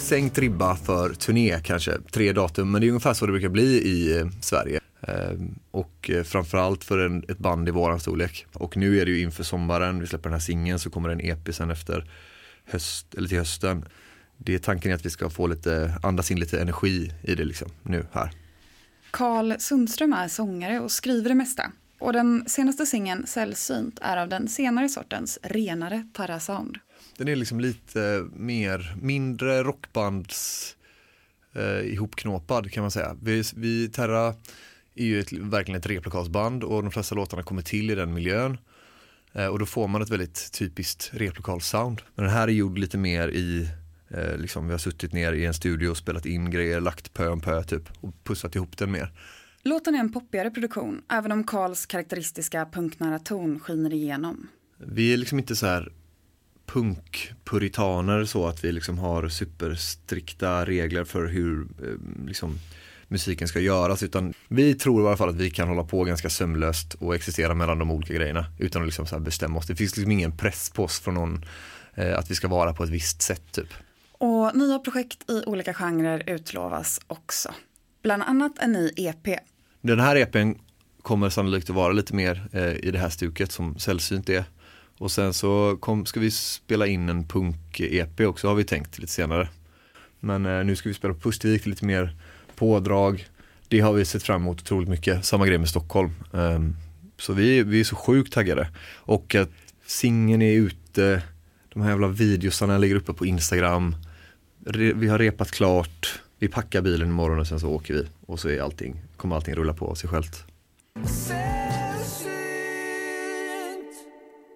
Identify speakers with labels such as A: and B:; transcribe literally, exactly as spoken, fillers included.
A: sänkt ribba för turné kanske, tre datum, men det är ungefär så det brukar bli i eh, Sverige. Eh, och eh, framförallt för en, ett band i våran storlek. Och nu är det ju inför sommaren, vi släpper den här singeln, så kommer det en E P sen efter höst, eller till hösten. Det är tanken är att vi ska få lite, andas in lite energi i det liksom, nu här.
B: Karl Sundström är sångare och skriver det mesta. Och den senaste singeln, Sällsynt, är av den senare sortens renare Terra-sound.
A: Den är liksom lite mer, mindre rockbands eh, ihopknåpad kan man säga. Vi, vi Terra är ju ett, verkligen ett replokalsband och de flesta låtarna kommer till i den miljön. Eh, och då får man ett väldigt typiskt replokalsound. Men den här är gjord lite mer i, eh, liksom vi har suttit ner i en studio och spelat in grejer, lagt pö om pö typ och pussat ihop den mer.
B: Låten är en poppigare produktion, även om Karls karaktäristiska punknära ton skiner igenom.
A: Vi är liksom inte så här punkpuritaner så att vi liksom har superstrikta regler för hur eh, liksom, musiken ska göras, utan vi tror i alla fall att vi kan hålla på ganska sömlöst och existera mellan de olika grejerna utan att liksom så här bestämma oss. Det finns liksom ingen press på oss från någon eh, att vi ska vara på ett visst sätt typ.
B: Och nya projekt i olika genrer utlovas också. Bland annat en ny E P.
A: Den här E P:n kommer sannolikt att vara lite mer eh, i det här stuket som Sällsynt är. Och sen så kom, ska vi spela in en punk-E P också, har vi tänkt lite senare. Men eh, nu ska vi spela på Pustervik, lite mer pådrag. Det har vi sett fram emot otroligt mycket. Samma grej med Stockholm. Um, så vi, vi är så sjukt taggade. Och att singeln är ute, de här jävla videosarna ligger uppe på Instagram. Re, vi har repat klart. Vi packar bilen imorgon och sen så åker vi. Och så är allting, kommer allting rulla på sig självt.